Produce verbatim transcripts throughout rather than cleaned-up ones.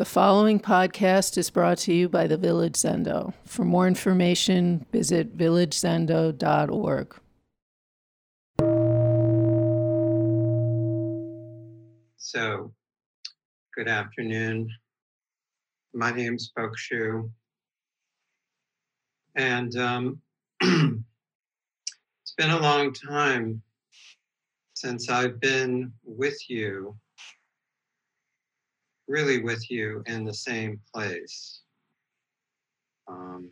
The following podcast is brought to you by the Village Zendo. For more information, visit village zendo dot org. So, good afternoon. My name's Spoke Shu. And um, it's been a long time since I've been with you, really with you in the same place. Um,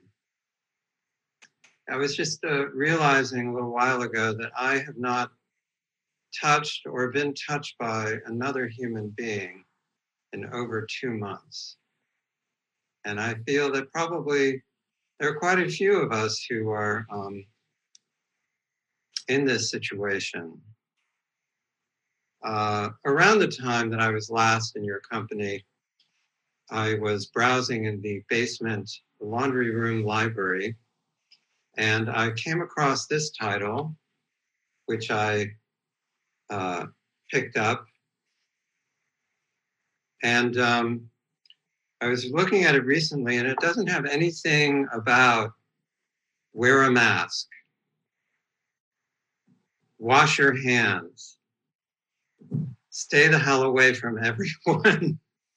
I was just uh, realizing a little while ago that I have not touched or been touched by another human being in over two months. And I feel that probably there are quite a few of us who are um, in this situation. Uh, around the time that I was last in your company, I was browsing in the basement laundry room library, and I came across this title, which I uh, picked up. And um, I was looking at it recently, and it doesn't have anything about wear a mask, wash your hands, stay the hell away from everyone.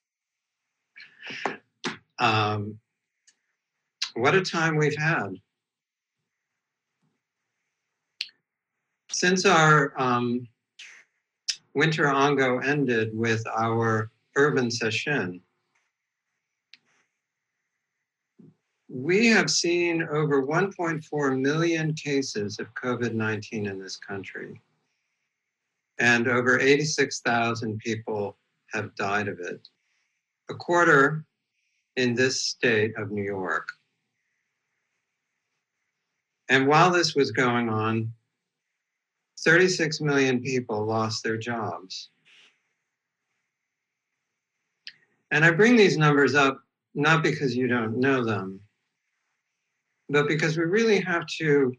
um, what a time we've had. Since our um, winter ongo ended with our urban session, we have seen over one point four million cases of COVID nineteen in this country, and over eighty-six thousand people have died of it, a quarter in this state of New York. And while this was going on, thirty-six million people lost their jobs. And I bring these numbers up not because you don't know them, but because we really have to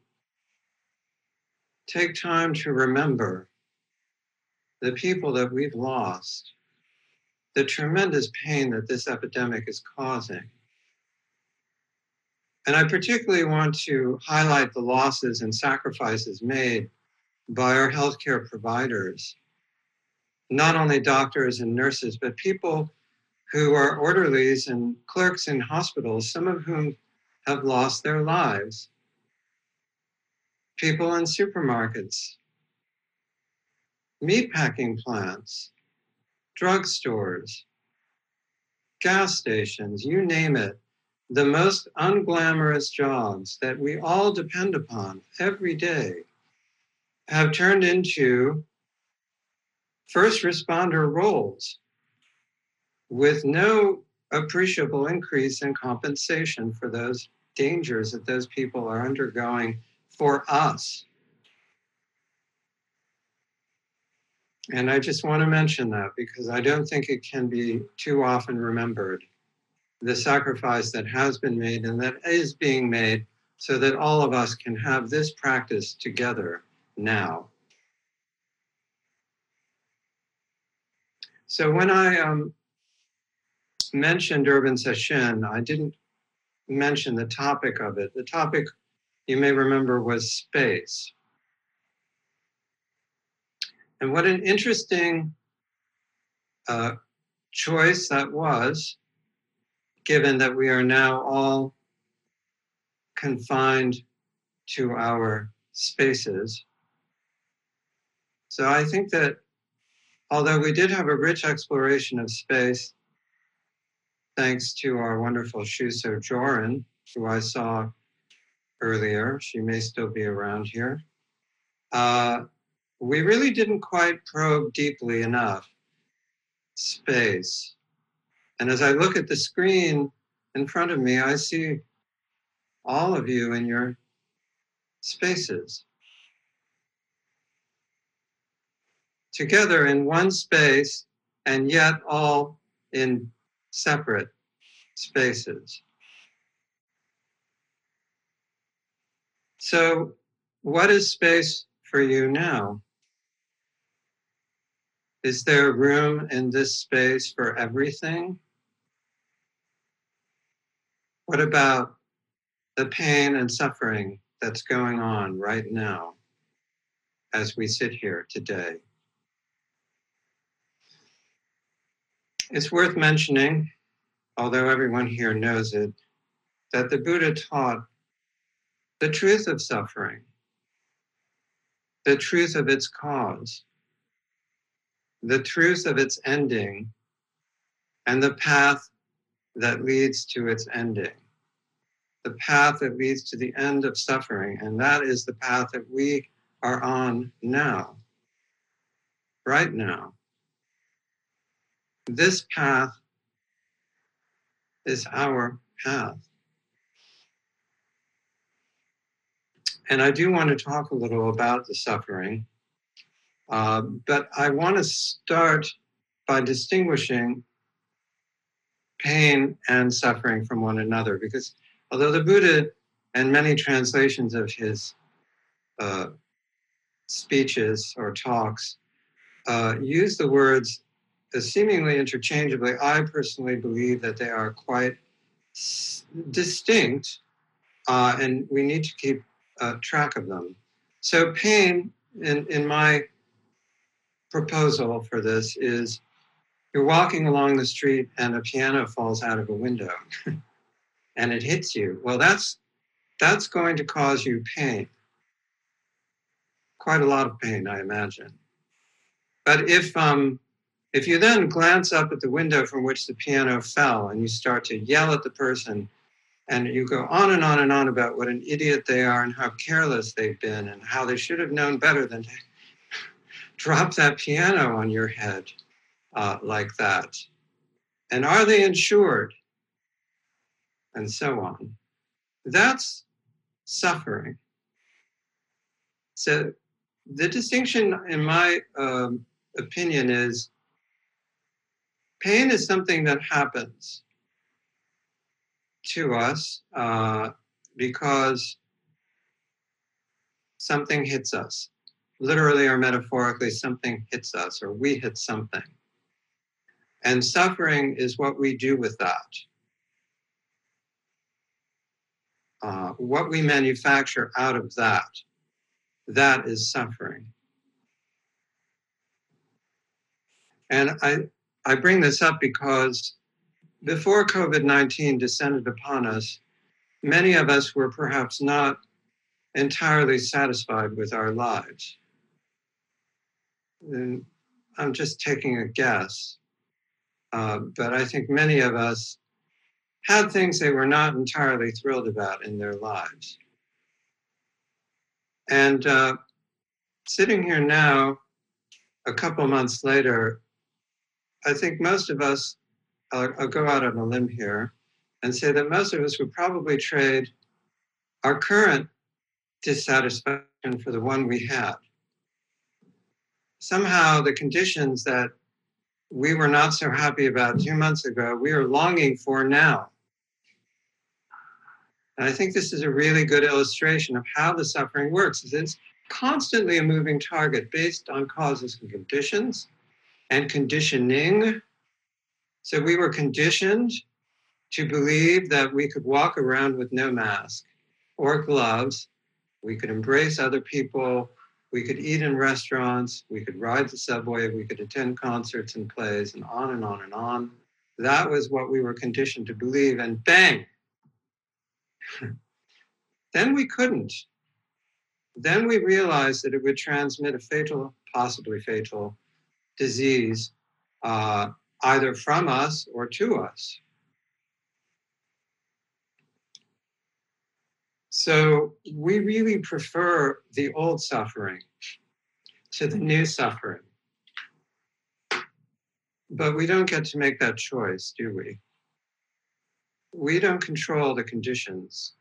take time to remember the people that we've lost, the tremendous pain that this epidemic is causing. And I particularly want to highlight the losses and sacrifices made by our healthcare providers, not only doctors and nurses, but people who are orderlies and clerks in hospitals, some of whom have lost their lives. People in supermarkets, meatpacking plants, drugstores, gas stations, you name it. The most unglamorous jobs that we all depend upon every day have turned into first responder roles with no appreciable increase in compensation for those dangers that those people are undergoing for us. And I just want to mention that because I don't think it can be too often remembered, the sacrifice that has been made and that is being made so that all of us can have this practice together now. So when I um, mentioned Urban Session, I didn't mention the topic of it. The topic, you may remember, was space. And what an interesting uh, choice that was, given that we are now all confined to our spaces. So I think that although we did have a rich exploration of space, thanks to our wonderful Shuso Joran, who I saw earlier, she may still be around here, uh, we really didn't quite probe deeply enough space. And as I look at the screen in front of me, I see all of you in your spaces. Together in one space, and yet all in separate spaces. So, what is space for you now? Is there room in this space for everything? What about the pain and suffering that's going on right now as we sit here today? It's worth mentioning, although everyone here knows it, that the Buddha taught the truth of suffering, the truth of its cause, the truth of its ending, and the path that leads to its ending, the path that leads to the end of suffering. And that is the path that we are on now, right now. This path is our path. And I do want to talk a little about the suffering, uh, but I want to start by distinguishing pain and suffering from one another, because although the Buddha and many translations of his uh, speeches or talks uh, use the words seemingly interchangeably, I personally believe that they are quite s- distinct, uh, and we need to keep uh, track of them. So pain, in, in my proposal for this, is you're walking along the street and a piano falls out of a window and it hits you. Well, that's that's going to cause you pain. Quite a lot of pain, I imagine. But if um, if you then glance up at the window from which the piano fell and you start to yell at the person and you go on and on and on about what an idiot they are and how careless they've been and how they should have known better than to drop that piano on your head uh, like that. And are they insured? And so on. That's suffering. So the distinction, in my um, opinion, is pain is something that happens to us uh, because something hits us. Literally or metaphorically, something hits us or we hit something. And suffering is what we do with that. Uh, what we manufacture out of that, that is suffering. And I, I bring this up because before COVID nineteen descended upon us, many of us were perhaps not entirely satisfied with our lives. And I'm just taking a guess, uh, but I think many of us had things they were not entirely thrilled about in their lives. And uh, sitting here now, a couple months later, I think most of us, I'll, I'll go out on a limb here and say that most of us would probably trade our current dissatisfaction for the one we had. Somehow the conditions that we were not so happy about two months ago, we are longing for now. And I think this is a really good illustration of how the suffering works. It's constantly a moving target based on causes and conditions and conditioning. So we were conditioned to believe that we could walk around with no mask or gloves. We could embrace other people. We could eat in restaurants. We could ride the subway. We could attend concerts and plays and on and on and on. That was what we were conditioned to believe. And bang, then we couldn't. Then we realized that it would transmit a fatal, possibly fatal disease, uh, either from us or to us. So we really prefer the old suffering to the new suffering. But we don't get to make that choice, do we? We don't control the conditions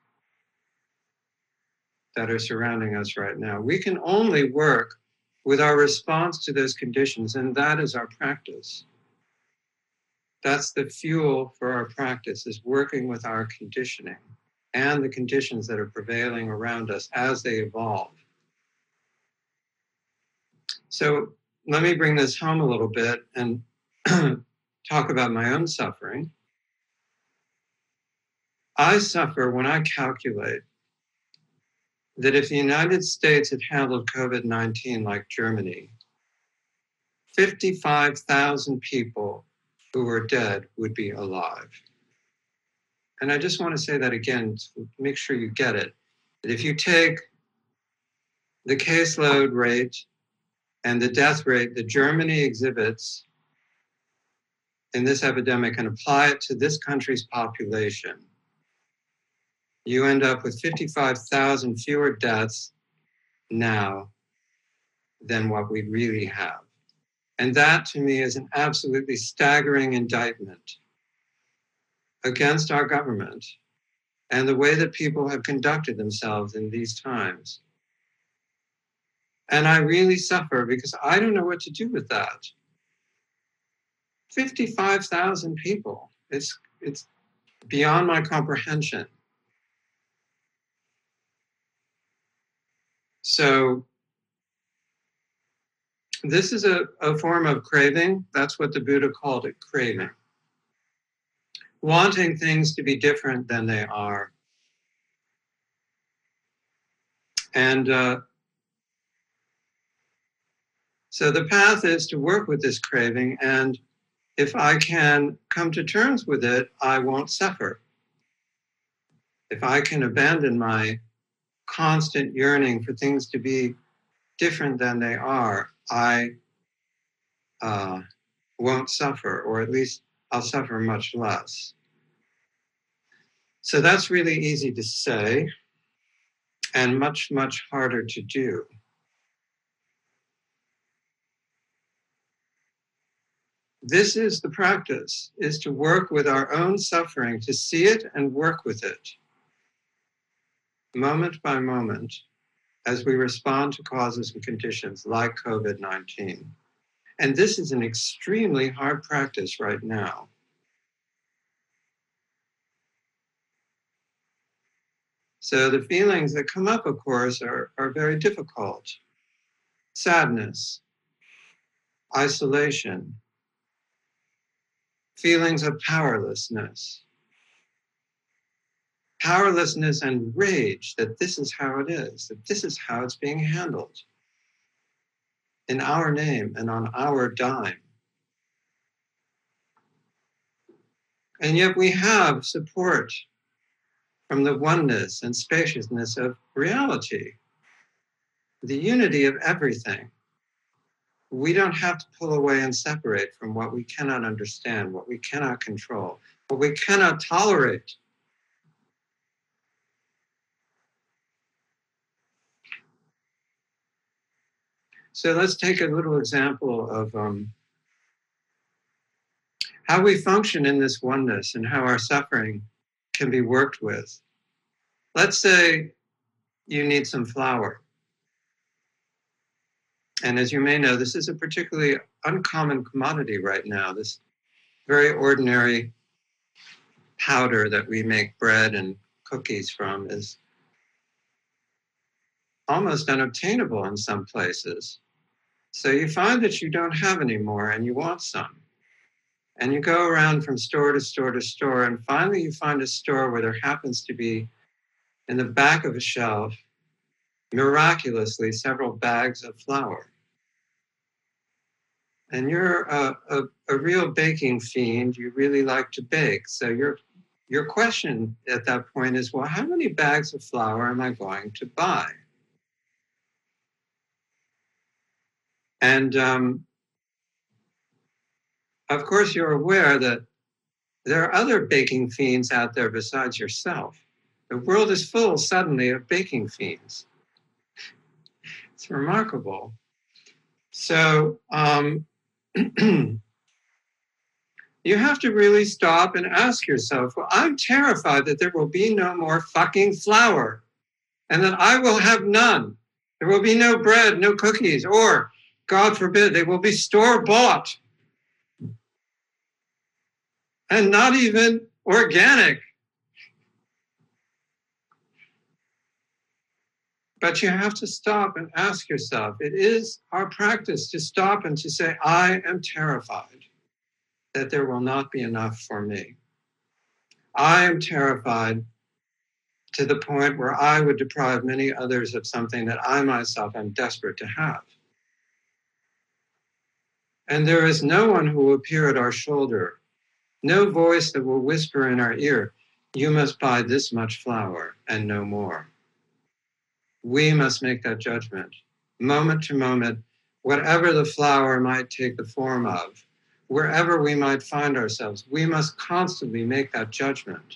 that are surrounding us right now. We can only work with our response to those conditions, and that is our practice. That's the fuel for our practice, is working with our conditioning and the conditions that are prevailing around us as they evolve. So let me bring this home a little bit and talk about my own suffering. I suffer when I calculate that if the United States had handled COVID nineteen like Germany, fifty-five thousand people who were dead would be alive. And I just want to say that again to make sure you get it. That if you take the caseload rate and the death rate that Germany exhibits in this epidemic and apply it to this country's population, you end up with fifty-five thousand fewer deaths now than what we really have. And that to me is an absolutely staggering indictment against our government and the way that people have conducted themselves in these times. And I really suffer because I don't know what to do with that. fifty-five thousand people, it's, it's beyond my comprehension. So this is a, a form of craving. That's what the Buddha called it, craving. Wanting things to be different than they are. And uh, so the path is to work with this craving, and if I can come to terms with it, I won't suffer. If I can abandon my constant yearning for things to be different than they are, I uh, won't suffer, or at least I'll suffer much less. So that's really easy to say and much, much harder to do. This is the practice, is to work with our own suffering, to see it and work with it, moment by moment, as we respond to causes and conditions like COVID nineteen. And this is an extremely hard practice right now. So the feelings that come up, of course, are, are very difficult. Sadness, isolation, feelings of powerlessness, powerlessness and rage that this is how it is, that this is how it's being handled in our name and on our dime. And yet we have support from the oneness and spaciousness of reality, the unity of everything. We don't have to pull away and separate from what we cannot understand, what we cannot control, what we cannot tolerate. So let's take a little example of um, how we function in this oneness and how our suffering can be worked with. Let's say you need some flour. And as you may know, this is a particularly uncommon commodity right now, this very ordinary powder that we make bread and cookies from is almost unobtainable in some places. So you find that you don't have any more and you want some. And you go around from store to store to store, and finally you find a store where there happens to be in the back of a shelf, miraculously, several bags of flour. And you're a, a, a real baking fiend, you really like to bake. So your, your question at that point is, well, how many bags of flour am I going to buy? And um, of course, you're aware that there are other baking fiends out there besides yourself. The world is full suddenly of baking fiends. It's remarkable. So um, you have to really stop and ask yourself, well, I'm terrified that there will be no more fucking flour and that I will have none. There will be no bread, no cookies, or, God forbid, they will be store-bought and not even organic. But you have to stop and ask yourself. It is our practice to stop and to say, I am terrified that there will not be enough for me. I am terrified to the point where I would deprive many others of something that I myself am desperate to have. And there is no one who will appear at our shoulder, no voice that will whisper in our ear, you must buy this much flour and no more. We must make that judgment, moment to moment, whatever the flour might take the form of, wherever we might find ourselves, we must constantly make that judgment.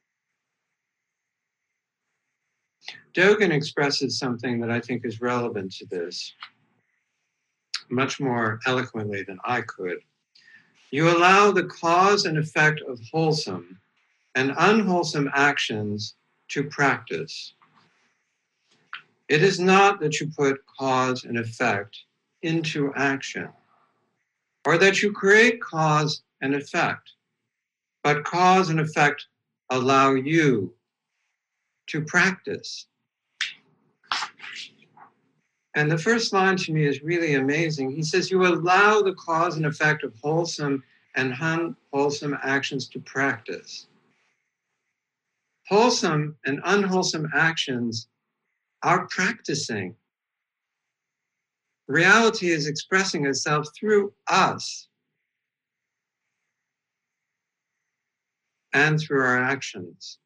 Dogen expresses something that I think is relevant to this, much more eloquently than I could. You allow the cause and effect of wholesome and unwholesome actions to practice. It is not that you put cause and effect into action, or that you create cause and effect, but cause and effect allow you to practice. And the first line to me is really amazing. He says, you allow the cause and effect of wholesome and unwholesome actions to practice. Wholesome and unwholesome actions are practicing. Reality is expressing itself through us and through our actions.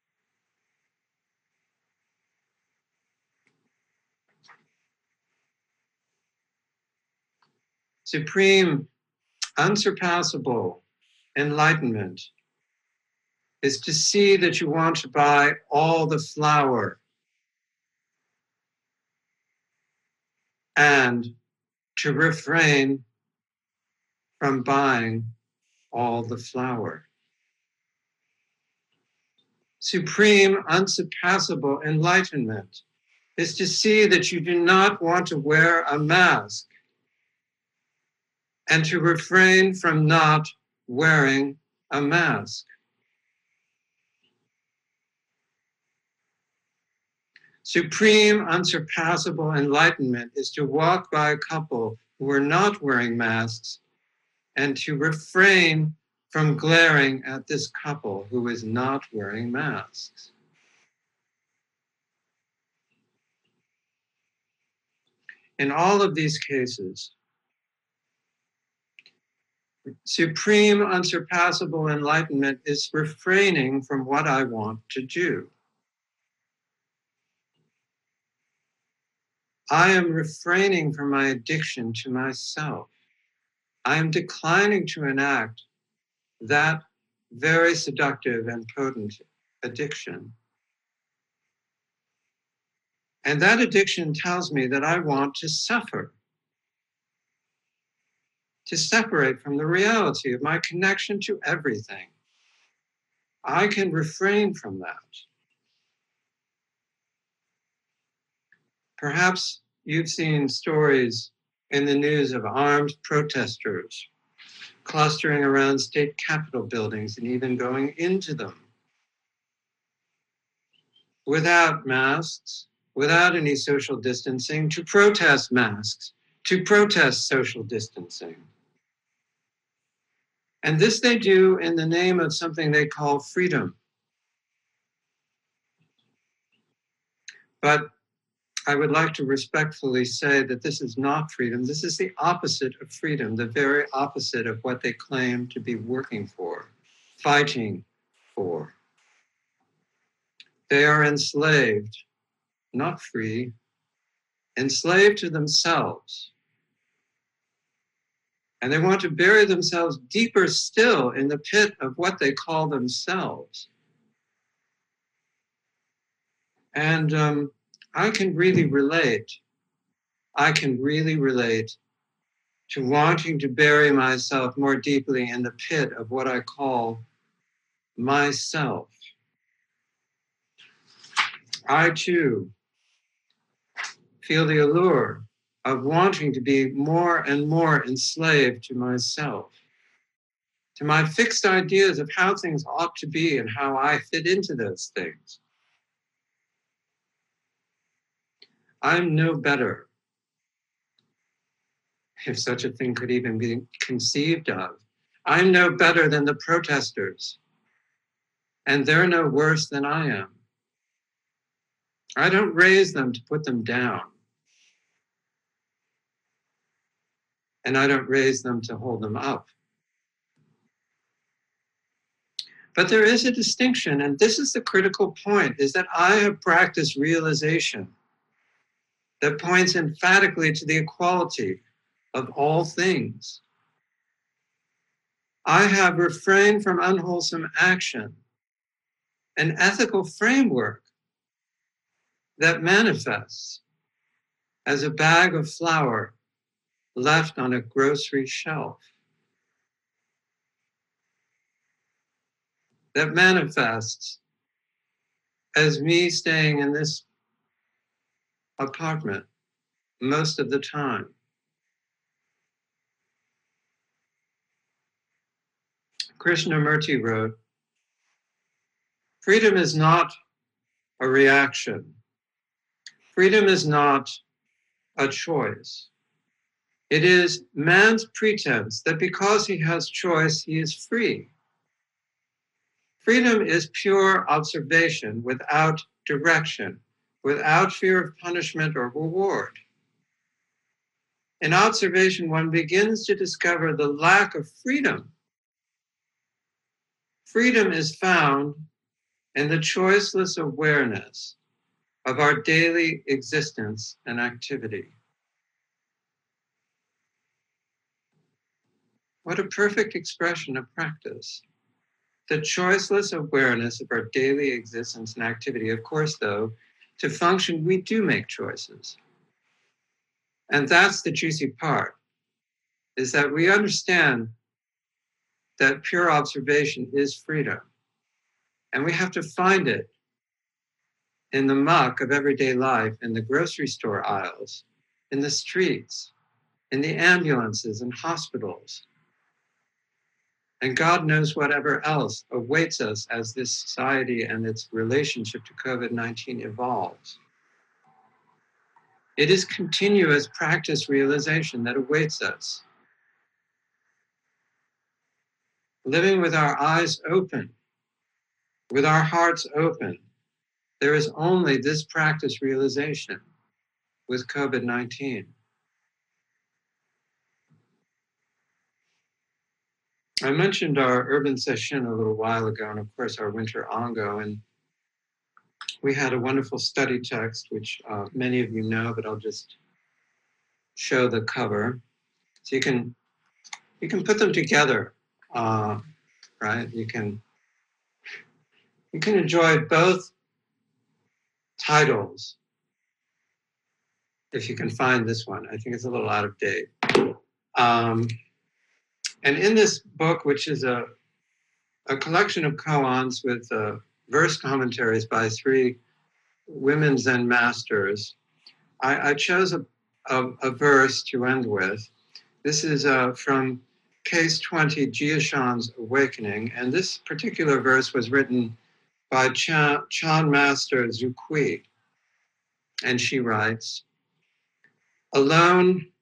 Supreme, unsurpassable enlightenment is to see that you want to buy all the flour and to refrain from buying all the flour. Supreme, unsurpassable enlightenment is to see that you do not want to wear a mask and to refrain from not wearing a mask. Supreme, unsurpassable enlightenment is to walk by a couple who are not wearing masks and to refrain from glaring at this couple who is not wearing masks. In all of these cases, supreme, unsurpassable enlightenment is refraining from what I want to do. I am refraining from my addiction to myself. I am declining to enact that very seductive and potent addiction. And that addiction tells me that I want to suffer, to separate from the reality of my connection to everything. I can refrain from that. Perhaps you've seen stories in the news of armed protesters clustering around state capitol buildings and even going into them without masks, without any social distancing, to protest masks, to protest social distancing. And this they do in the name of something they call freedom. But I would like to respectfully say that this is not freedom. This is the opposite of freedom, the very opposite of what they claim to be working for, fighting for. They are enslaved, not free, enslaved to themselves. And they want to bury themselves deeper still in the pit of what they call themselves. And um, I can really relate. I can really relate to wanting to bury myself more deeply in the pit of what I call myself. I too feel the allure of wanting to be more and more enslaved to myself, to my fixed ideas of how things ought to be and how I fit into those things. I'm no better, if such a thing could even be conceived of. I'm no better than the protesters. and they're no worse than I am. I don't raise them to put them down. And I don't raise them to hold them up. But there is a distinction, and this is the critical point, is that I have practiced realization that points emphatically to the equality of all things. I have refrained from unwholesome action, an ethical framework that manifests as a bag of flour left on a grocery shelf, that manifests as me staying in this apartment most of the time. Krishnamurti wrote, freedom is not a reaction. Freedom is not a choice. It is man's pretense that because he has choice, he is free. Freedom is pure observation without direction, without fear of punishment or reward. In observation, one begins to discover the lack of freedom. Freedom is found in the choiceless awareness of our daily existence and activity. What a perfect expression of practice. The choiceless awareness of our daily existence and activity. Of course, though, to function, we do make choices. And that's the juicy part, is that we understand that pure observation is freedom. And we have to find it in the muck of everyday life, in the grocery store aisles, in the streets, in the ambulances and hospitals. And God knows whatever else awaits us as this society and its relationship to COVID nineteen evolves. It is continuous practice realization that awaits us. Living with our eyes open, with our hearts open, there is only this practice realization with COVID nineteen. I mentioned our urban session a little while ago, and of course our winter ongo, and we had a wonderful study text, which uh, many of you know, but I'll just show the cover. So you can, you can put them together, uh, right? You can, you can enjoy both titles if you can find this one. I think it's a little out of date. Um, and in this book, which is a, a collection of koans with uh, verse commentaries by three women Zen masters, I, I chose a, a, a verse to end with. This is uh, from Case twenty, Jiashan's Awakening, and this particular verse was written by Chan, Chan Master Zukui, and she writes, alone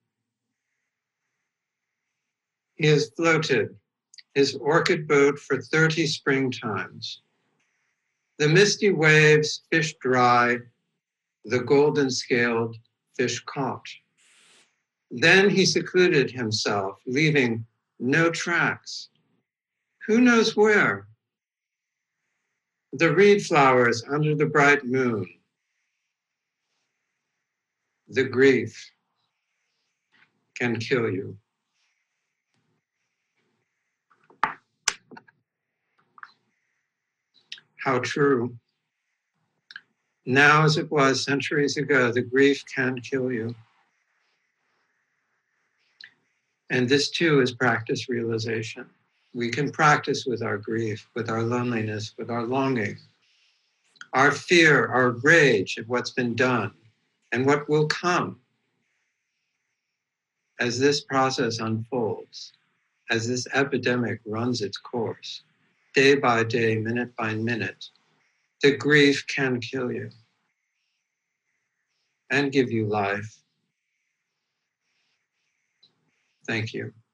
he has floated his orchid boat for thirty springtimes. The misty waves fish dry, the golden scaled fish caught. Then he secluded himself, leaving no tracks. Who knows where? The reed flowers under the bright moon. The grief can kill you. How true. Now, as it was centuries ago, the grief can kill you. And this too is practice realization. We can practice with our grief, with our loneliness, with our longing, our fear, our rage at what's been done and what will come as this process unfolds, as this epidemic runs its course, day by day, minute by minute. The grief can kill you and give you life. Thank you.